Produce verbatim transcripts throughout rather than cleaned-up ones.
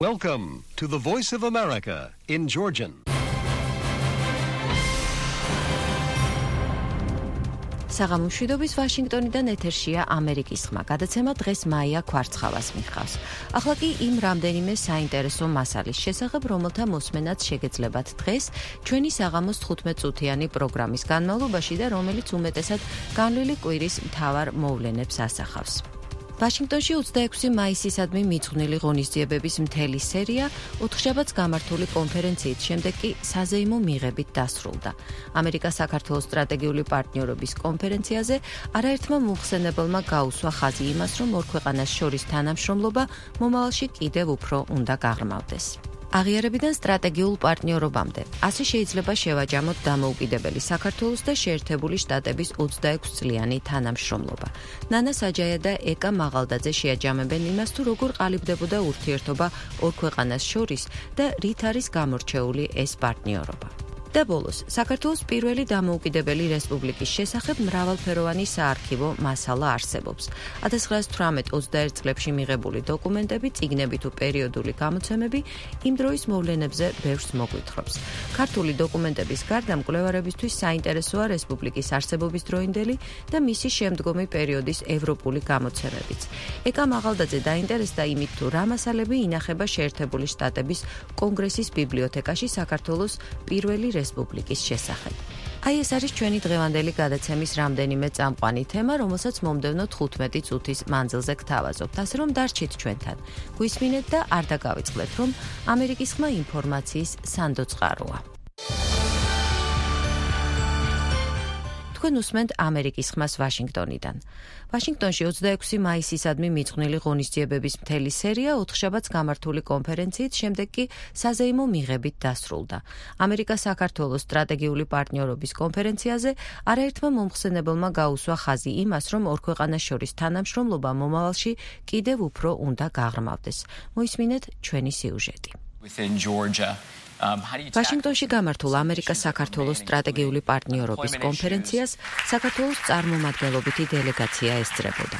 Welcome to the Voice of America in Georgian. საღამომშვიდობის ვაშინგტონიდან ეთერშია ამერიკის ხმა. გადაცემა დღეს მაია ქვარცხავას მიჰყავს. ახლა კი იმ რამდენიმე საინტერესო მასალის შესახებ, რომელთა მოსმენაც შეგეძლებათ დღეს ჩვენი საღამოს თხუთმეტ წუთიანი პროგრამის განმავლობაში და რომელიც უმეტესად განვლილი კვირის მთავარ მოვლენებს ასახავს. ვაშინგტონში ოცდაექვსი მაისისადმი მიძღვნილი ღონისძიებების მთელი სერია ოთხშაბათს გამართული კონფერენციით შემდეგ კი საზეიმო მიღებით დასრულდა. ამერიკა-საქართველოს სტრატეგიული პარტნიორობის კონფერენციაზე არაერთმა მომხსენებელმა გაუსვა ხაზი იმას, რომ ორ ქვეყანას შორის თანამშრომლობა მომავალში კიდევ უფრო უნდა გაღრმავდეს. აღიარებიდან სტრატეგიულ პარტნიორობამდე. ასე შეიძლება შევაჯამოთ დამოუკიდებელი საქართველოს და შეერთებული შტატების ოცდაექვსი წლიანი თანამშრომლობა. ნანა საჯაია და ეკა მაღალდაძე შეაჯამებენ იმას, თუ როგორ ყალიბდებოდა ურთიერთობა ორ ქვეყანას შორის და რით არის გამორჩეული ეს პარტნიორობა. და ბოლოს, საქართველოს პირველი დამოუკიდებელი რესპუბლიკის შესახებ მრავალფეროვანი საარქივო მასალა არსებობს. ათას ცხრაასი თვრამეტ ოცდაერთ წლებში მიღებული დოკუმენტები, წიგნები თუ პერიოდული გამოცემები იმ დროის მოვლენებზე ბევრს მოგვითხრობს. ქართული დოკუმენტების გარდა მკვლევარებისთვის საინტერესოა რესპუბლიკის არსებობის დროინდელი და მისი შემდგომი პერიოდის ევროპული გამოცემებიც. ეკა მაღალდაძე დაინტერესდა იმით, თუ რა მასალები ინახება შეერთებული შტატების კონგრესის ბიბლიოთეკაში საქართველოს პირველი რესპუბლიკის შესახებ. აი ეს არის ჩვენი დღევანდელი გადაცემის რამდენიმე წამყვანი თემა, რომელსაც მომდევნო თხუთმეტი წუთის მანძილზე გთავაზობთ. ასე რომ დარჩით ჩვენთან. გვისმინეთ და არ დაგავიწყდეთ, რომ ამერიკის ხმა ინფორმაციის სანდო წყაროა. თქვენ უსმენთ ამერიკის ხმას ვაშინგტონიდან. ვაშინგტონში ოცდაექვსი მაისისადმი მიძღვნილი ღონისძიებების მთელი სერია ოთხშაბათს გამართული კონფერენციით შემდეგ კი საზეიმო მიღებით დასრულდა. ამერიკა-საქართველოს სტრატეგიული პარტნიორობის კონფერენციაზე არაერთმა მომხსენებელმა გაუსვა ხაზი იმას, რომ ორ ქვეყანას შორის თანამშრომლობა მომავალში კიდევ უფრო უნდა გაღრმავდეს. მოისმინეთ ჩვენი სიუჟეტი. Within Georgia. ვაშინგტონში გამართულ ამერიკა-საქართველოს სტრატეგიული პარტნიორობის კონფერენციას საქართველოს წარმომადგენლობითი დელეგაცია ესწრებოდა.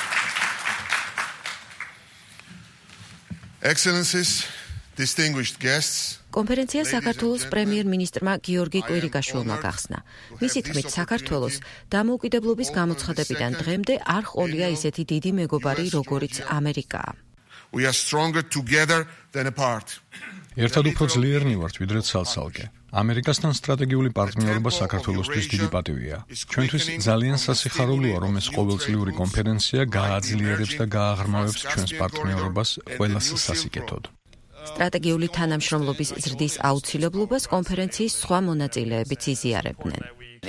Excellencies, distinguished guests. კონფერენცია საქართველოს პრემიერ-მინისტრმა გიორგი კვირიკაშვილმა გახსნა. მისი თქმით, საქართველოს დამოუკიდებლობის გამოცხადებიდან დღემდე არ ჰყოლია ისეთი დიდი მეგობარი, როგორიც ამერიკაა. We are stronger together than apart. ერთად უფრო ძლიერნი ვართ, ვიდრე ცალ-ცალკე. ამერიკასთან სტრატეგიული პარტნიორობა საქართველოსთვის დიდი პატივია. ჩვენთვის ძალიან სასიხარულოა, რომ ეს ყოველწლიური კონფერენცია გააძლიერებს და გააღრმავებს ჩვენს პარტნიორობას ყველას სასიკეთოდ. სტრატეგიული თანამშრომლობის ზრდის აუცილებლობას კონფერენციის სხვა მონაწილეებიც იზიარებდნენ.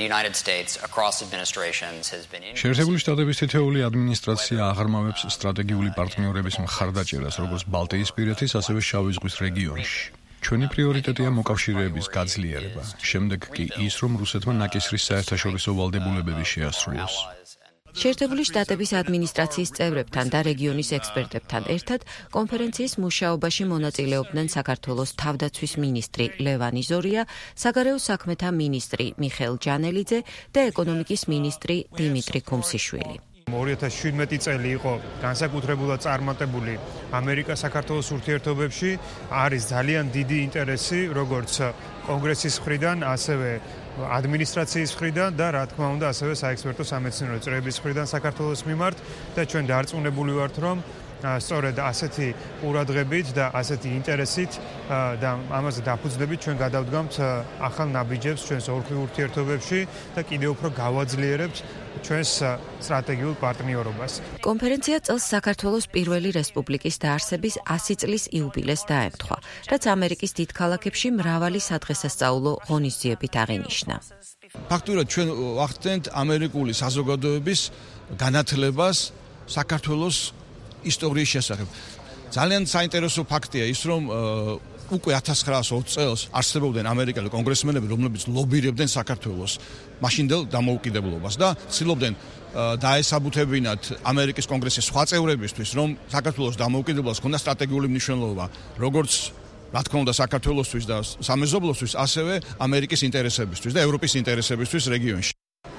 შეერთებული შტატების თითოეული ადმინისტრაცია აღრმავებს სტრატეგიული პარტნიორების მხარდაჭერას, როგორც ბალტიისპირეთის, ასევე შავი ზღვის რეგიონში. ჩვენი პრიორიტეტია მოკავშირეების გაძლიერება, შემდეგ კი ის, რომ რუსეთმა ნაკისრის საერთაშორისო ვალდებულებები შეასრულოს. შეერთებული შტატების ადმინისტრაციის წევრებთან და რეგიონის ექსპერტებთან ერთად კონფერენციის მუშაობაში მონაწილეობდნენ საქართველოს თავდაცვის მინისტრი ლევანი ზორია, საგარეო საქმეთა მინისტრი მიხეილ ჯანელიძე და ეკონომიკის მინისტრი დიმიტრი ქუმსიშვილი. ორი ათას შვიდმეტი წელი იყო განსაკუთრებულად წარმატებული ამერიკა-საქართველოს ურთიერთობებში. არის ძალიან დიდი ინტერესი, როგორც კონგრესის მხრიდან, ასევე ადმინისტრაციის მხრიდან და რა თქმა უნდა ასევე საექსპერტო სამეცნიერო წრეების მხრიდან საქართველოს მიმართ და ჩვენ დარწმუნებული ვართ, რომ სწორედ ასეთი ყურადღებით და ასეთი ინტერესით და ამაზე დაფუძნებით ჩვენ გადავდგამთ ახალ ნაბიჯებს ჩვენს ორ ურთიერთობებში და კიდევ უფრო გავაძლიერებთ ჩვენს სტრატეგიულ პარტნიორობას. კონფერენცია წელს საქართველოს პირველი რესპუბლიკის დაარსების ასი წლის იუბილეს დაემთხვა, რაც ამერიკის დიდ ქალაქებში მრავალი სადღესასწაულო ღონისძიებით აღინიშნა. ფაქტურად ჩვენ ვახდენთ ამერიკული საზოგადოების განათლებას საქართველოს ისტორიის შესახებ. ძალიან საინტერესო ფაქტია ის, რომ უკვე ათას ცხრაასი ოცი წელს არსებობდნენ ამერიკელი კონგრესმენები, რომლებიც ლობირებდნენ საქართველოს მაშინდელ დამოუკიდებლობას და ცდილობდნენ დაესაბუთებინათ ამერიკის კონგრესის სხვა წევრებისთვის, რომ საქართველოს დამოუკიდებლობას ჰქონდა სტრატეგიული მნიშვნელობა, როგორც რა თქმა უნდა საქართველოსთვის და სამეზობლოსთვის, ასევე ამერიკის ინტერესებისთვის და ევროპის ინტერესებისთვის რეგიონში.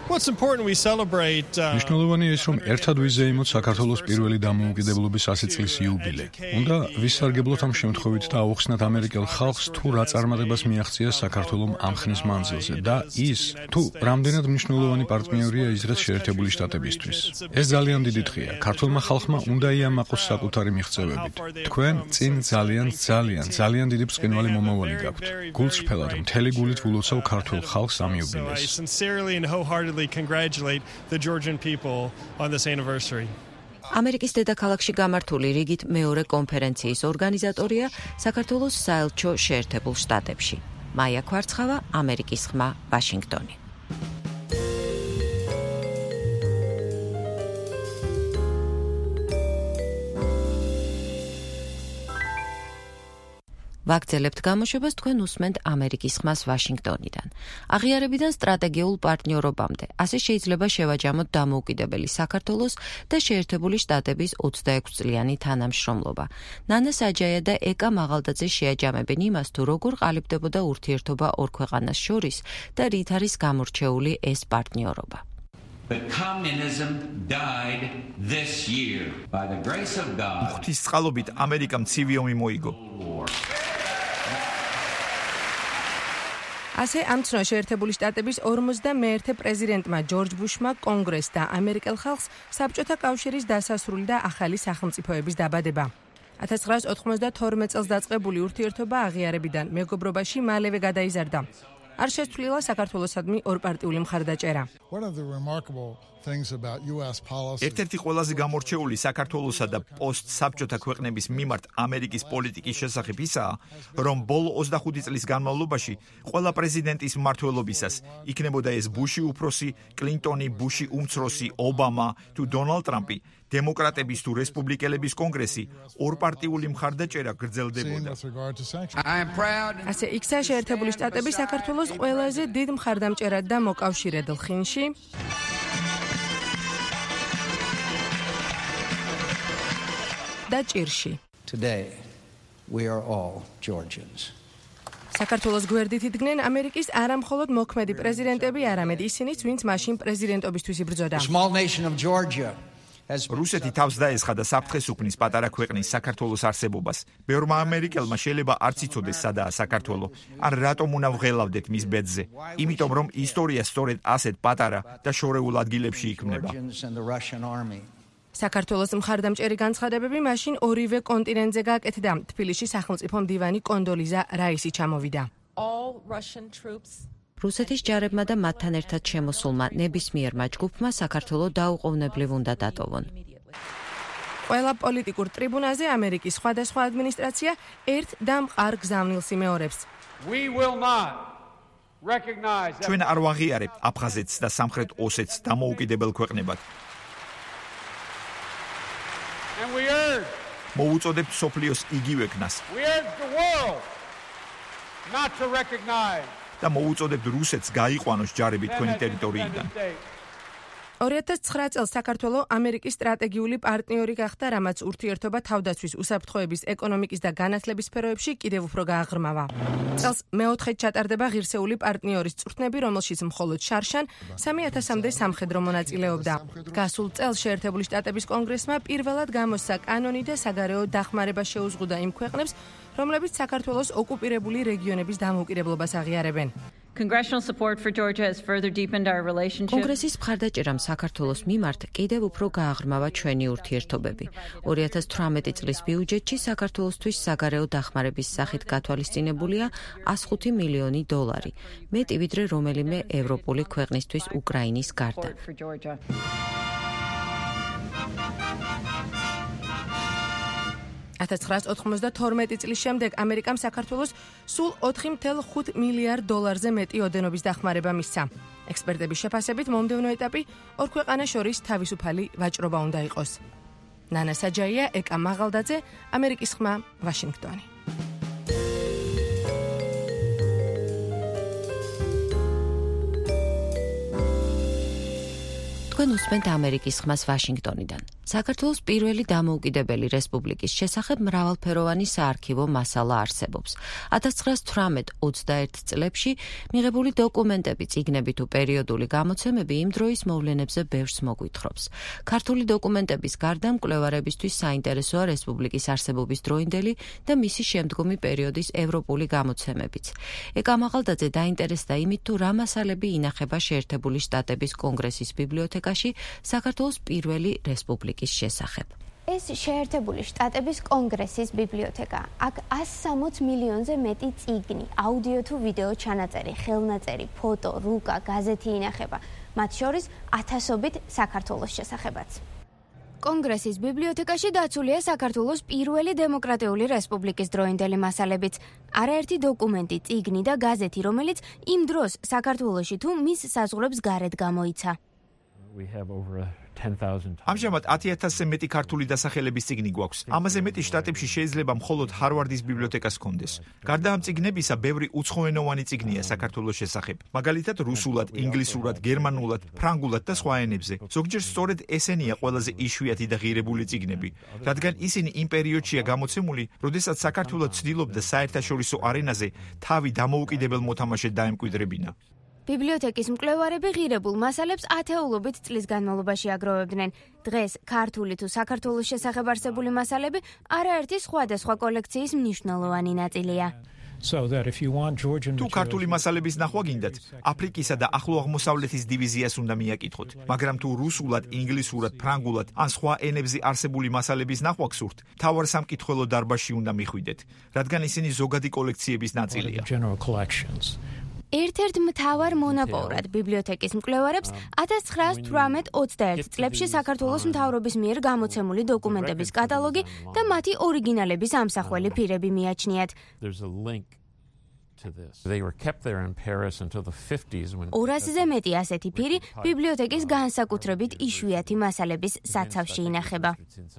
What's important we celebrate მნიშვნელოვანია ის, რომ ერთად ვიზეიმოთ საქართველოს პირველი დამოუკიდებლობის ასი წლის იუბილე. უნდა ვისარგებლოთ ამ შემთხვევით და აუხსნათ ამერიკელ ხალხს თუ რა წარმატებას მიაღწია საქართველომ ამ ხნის მანძილზე და ის თუ რამდენად მნიშვნელოვანი პარტნიორია ისრაელის შეერთებული შტატებისთვის. ეს ძალიან დიდი დღეა. ქართულმა ხალხმა უნდა იამაყოს საკუთარი მიღწევებით. თქვენ წინ ძალიან ძალიან ძალიან დიდი ბრწყინვალე მომავალი გაქვთ. გულწრფელად მთელი გულით ვილოცავ ქართულ ხალხს ამ იუბილეს. Congratulate the Georgian people on this anniversary. ამერიკის დედაქალაქში გამართული რიგით მეორე კონფერენციის ორგანიზატორია საქართველოს საელჩო შეერთებულ შტატებში. მაია კვარცხავა, ამერიკის ხმა, ვაშინგტონი. ვაგრძელებთ გამოშვებას თქვენ უსმენთ ამერიკის ხმას ვაშინგტონიდან. აღიარებიდან სტრატეგიულ პარტნიორობამდე, ასე შეიძლება შევაჯამოთ დამოუკიდებელი საქართველოს და შეერთებული შტატების ოცდაექვსი წლიანი თანამშრომლობა. ნანა საჯაია და ეკა მაღალდაძე შეაჯამებენ იმას, თუ როგორ ყალიბდებოდა ურთიერთობა ორ ქვეყანას შორის და რით არის გამორჩეული ეს პარტნიორობა. The communism died this year by the grace of God. ღვთის წყალობით ამერიკამ ცივი ომი მოიგო. ასე ამცნო შეერთებული შტატების ორმოცდამეერთე პრეზიდენტმა ჯორჯ ბუშმა კონგრესს და ამერიკელ ხალხს საბჭოთა კავშირის დასასრული და ახალი სახელმწიფოების დაბადება. ათას ცხრაას ოთხმოცდათორმეტ წელს დაწყებული ურთიერთობა აღიარებიდან მეგობრობაში მალევე გადაიზარდა. არ შეცვლილა საქართველოსადმი ორპარტიული მხარდაჭერა. ერთ-ერთი ყველაზე გამორჩეული საქართველოსა და პოსტ-საბჭოთა ქვეყნების მიმართ ამერიკის პოლიტიკის შესახებ ისაა, რომ ბოლო ოცდახუთი წლის განმავლობაში ყველა პრეზიდენტის მმართველობისას, იქნებოდა ეს ბუში უფროსი, კლინტონი, ბუში უმცროსი, ობამა თუ დონალდ ტრამპი, დემოკრატების თუ რესპუბლიკელების კონგრესი, ორპარტიული მხარდაჭერა გრძელდებოდა. ასე იქცა შეერთებული შტატები საქართველოს ყველაზე დიდ მხარდამჭერად და მოკავშირედ ლხინში და ჭირში. Today we are all Georgians. საქართველოს გვერდით იდგნენ ამერიკის არამხოლოდ მოქმედი პრეზიდენტები, არამედ ისინიც, ვინც მაშინ პრეზიდენტობისთვის იბრძოდა. Small nation of Georgia რუსეთი თავს დაესხა და საფრთხეს უქმნის პატარა ქვეყნის საქართველოს არსებობას. ბევრმა ამერიკელმა შეიძლება არც იცოდეს სადაა საქართველო, ან რატომ უნდა ვღელავდეთ მის ბედზე. იმიტომ რომ ისტორია სწორედ ასეთ პატარა და შორეულ ადგილებში იქმნება. საქართველოს მხარდამჭერი განცხადებები მაშინ ორივე კონტინენტზე გააკეთდა. თბილისში სახელმწიფო მდივანი კონდოლიზა რაისი ჩამოვიდა. რუსეთის ჯარებმა და მათთან ერთად შემოსულმა ნებისმიერმა ჯგუფმა საქართველოს დაუყოვნებლივ უნდა დატოვონ. ყველა პოლიტიკურ ტრიბუნაზე ამერიკის სხვადასხვა ადმინისტრაცია ერთ და მყარ გზავნილს იმეორებს. ჩვენ არ ვაღიარებთ აფხაზეთს და სამხრეთ ოსეთს დამოუკიდებელ ქვეყნებად. მოუწოდებთ სოფლიოს იგივე ქნას. და მოუწოდებთ რუსეთს გაიყვანოს ჯარები თქვენი ტერიტორიიდან. ორი ათას ცხრა წელს საქართველო ამერიკის სტრატეგიული პარტნიორი გახდა, რამაც ურთიერთობა თავდაცვის, უსაფრთხოების, ეკონომიკის და განათლების სფეროებში კიდევ უფრო გააღრმავა. წელს მეოთხედ ჩატარდება ღირსეული პარტნიორის წვრთნები, რომელშიც მხოლოდ შარშან სამი ათასამდე სამხედრო მონაწილეობდა. გასულ წელს შეერთებული შტატების კონგრესმა პირველად გამოსცა კანონი და საგარეო დახმარება შეუზღუდა იმ ქვეყნებს, რომლებიც საქართველოს ოკუპირებული რეგიონების დამოუკიდებლობას აღიარებენ. Congressional support for Georgia has further deepened our relationship. კონგრესის მხარდაჭერამ საქართველოს მიმართ კიდევ უფრო გააღრმავა ჩვენი ურთიერთობები. ორი ათას თვრამეტი წლის ბიუჯეტში საქართველოსთვის საგარეო დახმარების სახით გათვალისწინებულია ას ხუთი მილიონი დოლარი, მეტი ვიდრე რომელიმე ევროპული ქვეყნისთვის უკრაინის გარდა. ათას ცხრაას ოთხმოცდათორმეტი წლის შემდეგ ამერიკამ საქართველოს სულ ოთხი წუთი ხუთი მილიარდ დოლარზე მეტი ოდენობის დახმარება მისცა. ექსპერტების შეფასებით მომდევნო ეტაპი ორ ქვეყანას შორის თავისუფალი ვაჭრობა უნდა იყოს. ნანა საჯაია, ეკა მაღალდაძე, ამერიკის ხმა, ვაშინგტონი. თქვენ უსმენთ ამერიკის ხმას ვაშინგტონიდან. საქართველოს პირველი დამოუკიდებელი რესპუბლიკის შესახებ მრავალფეროვანი საარქივო მასალა არსებობს. ათას ცხრაას თვრამეტ ოცდაერთ წლებში მიღებული დოკუმენტები, წიგნები თუ პერიოდული გამოცემები იმ დროის მოვლენებზე ბევრს მოგვითხრობს. ქართული დოკუმენტების გარდა მკვლევარებისთვის საინტერესოა რესპუბლიკის არსებობის დროინდელი და მისი შემდგომი პერიოდის ევროპული გამოცემებიც. ეკა მაღალდაძე დაინტერესდა იმით, თუ რა მასალები ინახება შეერთებული შტატების კონგრესის ბიბლიოთეკაში საქართველოს პირველი რესპუბლიკის შესახებ. ეს შეერთებული შტატების კონგრესის ბიბლიოთეკა. აქ ას სამოც მილიონზე მეტი წიგნი, აუდიო თუ ვიდეო ჩანაწერი, ხელნაწერი, ფოტო, რუკა, გაზეთი ინახება. მათ შორის ათასობით საქართველოს შესახებაც. კონგრესის ბიბლიოთეკაში დაცულია საქართველოს პირველი დემოკრატიული რესპუბლიკის დროინდელი მასალებიც. არაერთი დოკუმენტი, წიგნი და გაზეთი, რომელიც იმ დროს საქართველოში თუ მის საზღვრებს გარეთ გამოიცა. ამჟამად ათი ათასზე მეტი ქართული დასახელების წიგნი გვაქვს. ამაზე მეტი შტატებში შეიძლება მხოლოდ ჰარვარდის ბიბლიოთეკას ჰქონდეს. გარდა ამ წიგნებისა, ბევრი უცხოენოვანი წიგნია საქართველოს შესახებ. მაგალითად, რუსულად, ინგლისურად, გერმანულად, ფრანგულად და სხვა ენებზე. ზოგჯერ სწორედ ესენია ყველაზე იშვიათი და ღირებული წიგნები, რადგან ისინი იმ პერიოდშია გამოცემული, როდესაც საქართველოს ცდილობდა საერთაშორისო არენაზე თავი დამოუკიდებელ მოთამაშედ დაემკვიდრებინა. ბიბლიოთეკის მკვლევარები ღირებულ მასალებს ათეულობით წლის განმავლობაში აგროვებდნენ. დღეს ქართული თუ საქართველოს შესახებ არსებული მასალები არაერთი სხვადასხვა კოლექციის მნიშვნელოვანი ნაწილია. თუ ქართული მასალების ნახვა გინდათ, აფრიკისა და ახლო აღმოსავლეთის დივიზიას უნდა მიაკითხოთ, მაგრამ თუ რუსულად, ინგლისურად, ფრანგულად ან სხვა ენებზე არსებული მასალების ნახვა გსურთ, მთავარ სამკითხველო დარბაზში უნდა მიხვიდეთ, რადგან ისინი ზოგადი კოლექციების ნაწილია. ერთ-ერთ მთავარ მონაპოვრად ბიბლიოთეკის მკვლევარებს ათას ცხრაას თვრამეტ ოცდაერთ წლებში საქართველოს მთავრობის მიერ გამოცემული დოკუმენტების კატალოგი და მათი ორიგინალების ამსახველი ფირები მიაჩნიათ. ორასზე მეტი ასეთი ფირი ბიბლიოთეკის განსაკუთრებით იშვიათი მასალების საცავში ინახება.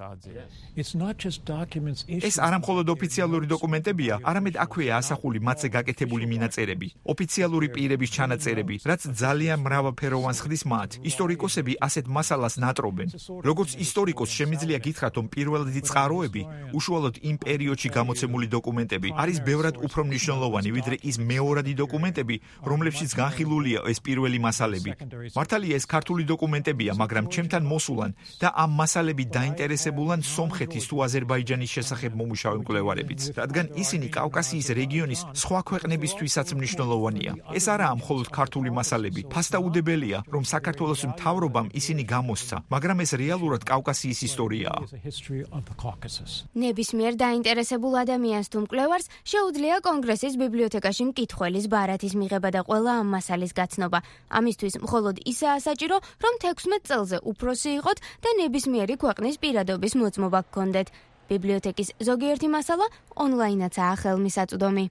ეს არამხოლოდ ოფიციალური დოკუმენტებია, არამედ აქვეა ასახული მათზე გაკეთებული მინაწერები, ოფიციალური პირების ჩანაწერები, რაც ძალიან მრავალფეროვანს ხდის მათ. ისტორიკოსები ასეთ მასალას ნატრობენ. როგორც ისტორიკოს შემიძლია გითხრათ, რომ პირველადი წყაროები, უშუალოდ იმ პერიოდში გამოცემული დოკუმენტები, არის ბევრად უფრო მნიშვნელოვანი, ვიდრე ის მეორადი დოკუმენტები, რომლებშიც განხილულია ეს პირველი მასალები. მართალია ეს ქართული დოკუმენტებია, მაგრამ ჩემთან მოსულან და ამ მასალები დაინტერესებულან სომხეთის თუ აზერბაიჯანის შესახებ მომუშავე მკვლევარებიც, რადგან ისინი კავკასიის რეგიონის სხვა ქვეყნებისთვისაც მნიშვნელოვანია. ეს არაა მხოლოდ ქართული მასალები. ფასდაუდებელია, რომ საქართველოს მთავრობამ ისინი გამოსცა, მაგრამ ეს რეალურად კავკასიის ისტორიაა. ნებისმიერ დაინტერესებულ ადამიანს თუ მკვლევარს შეუძლია კონგრესის ბიბლიოთეკაში მკითხველის ბარათის მიღება და ყველა ამ მასალის გაცნობა. ამისთვის მხოლოდ ისაა საჭირო, რომ თექვსმეტ წელზე უფროსი იყოთ და ნებისმიერი ქვეყნის პირადობის მოწმობა გქონდეთ. ბიბლიოთეკის ზოგიერთი მასალა ონლაინაცაა ხელმისაწვდომი.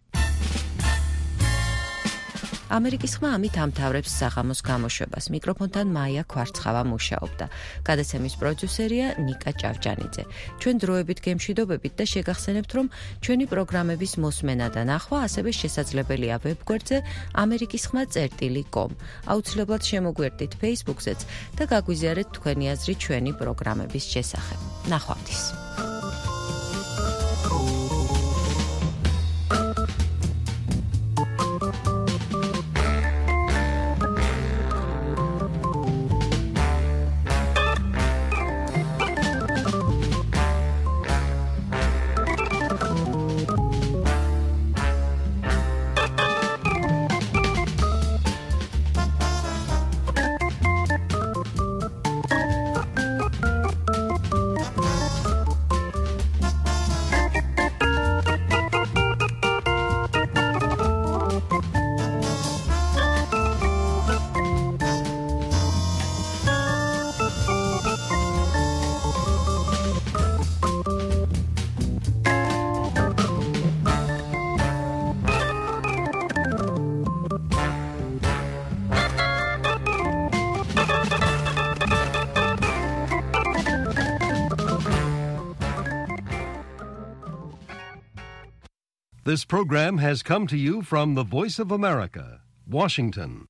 ამერიკის ხმა ამით ამთავრებს საღამოს გამოშვებას. მიკროფონთან მაია ქვარცხავა მუშაობდა. გადაცემის პროდიუსერია ნიკა ჭავჭანიძე. ჩვენ დროებით გემშვიდობებით და შეგახსენებთ, რომ ჩვენი პროგრამების მოსმენა და ნახვა ასევე შესაძლებელია ვებგვერდზე ამერიკის ხმა წერტილი კომ. აუცილებლად შემოგვერდით Facebook-ზეც და გაგვიზიარეთ თქვენი აზრი ჩვენი პროგრამების შესახებ. ნახვამდის. This program has come to you from the Voice of America, Washington.